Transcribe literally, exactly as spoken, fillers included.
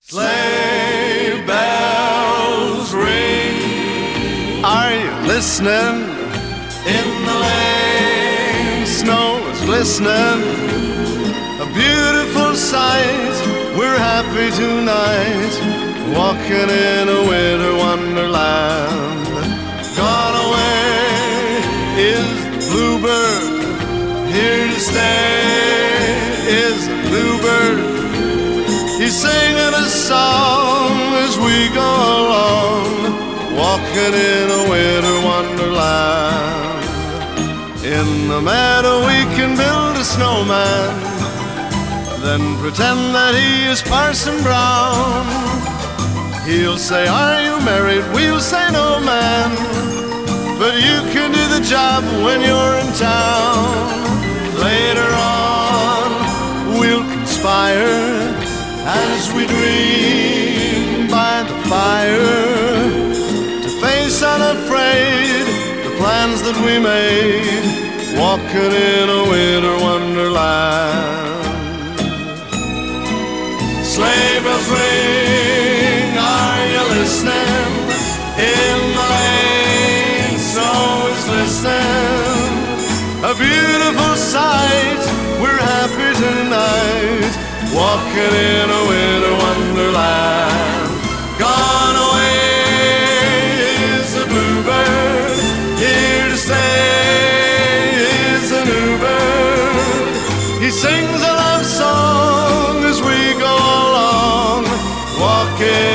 Sleigh bells ring. Are you listening? In the lane, snow is glistening. A beautiful sight. We're happy tonight, walking in a winter wonderland. Gone away is the bluebird. Here to stay is the bluebird. He's singing a song as we go along, walking in a winter wonderland. In the meadow we can build a snowman, then pretend that he is Parson Brown. He'll say, are you married? We'll say, no, man, but you can do the job when you're in town. Later on we'll conspire as we dream by the fire, to face unafraid the plans that we made, walking in a winter wonderland. Sleigh bells ring, are you listening? In the lane, snow is glistening. A beautiful sight, we're happy tonight, walking in a winter wonderland. Gone away is the bluebird. Here to stay is the new bird. He sings a love song as we go along, walking